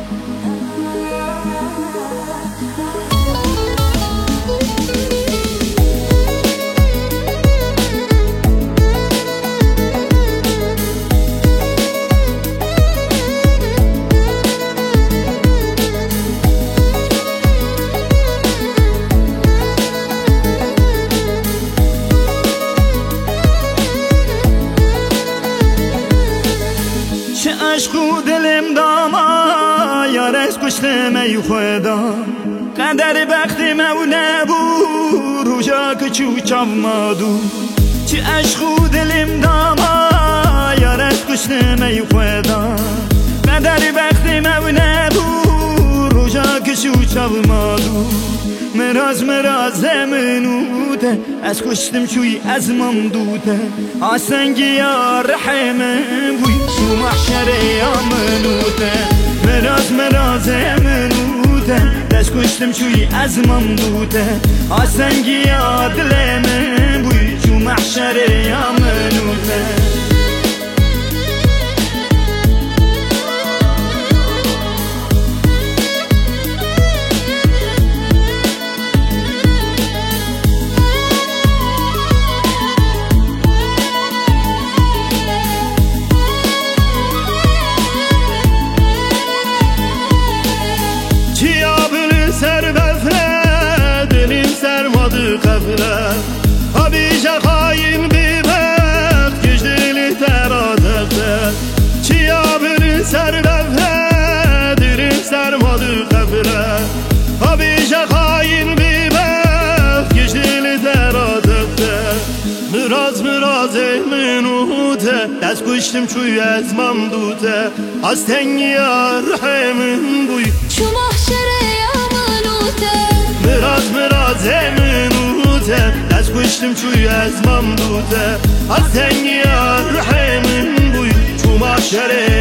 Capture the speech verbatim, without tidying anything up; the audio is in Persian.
عشقو دلم داما یارش کشتم ای خدا قدر بخت مو نبو روژا که چوچاو مادو چی عشقو دلم داما یارش کشتم ای خدا قدر بخت مو نبو روژا که چوچاو مادو مراز مراز منوده از کشتم چوی از ممدوده آسنگی یا رحمه بوی شو محشر یا منوده مراز مراز منوده از کشتم چوی از ممدوده آسنگی یا دلمه بوی شو محشر یا منوده سر بفره دلیم سرماdı قفله همیشه خواهیم بی وقت کش دلی ترادفته چیا بری سر بفره دلیم سرماdı قفله همیشه خواهیم بی وقت کش دلی ترادفته مراز مراز منوته دست کشتم چوی از ممدوده از تنگی رحمن بوی شو محشره مراز مراز منوته دست کشتم چوی از ممدوده از تنگی رحمن بوی چو محشره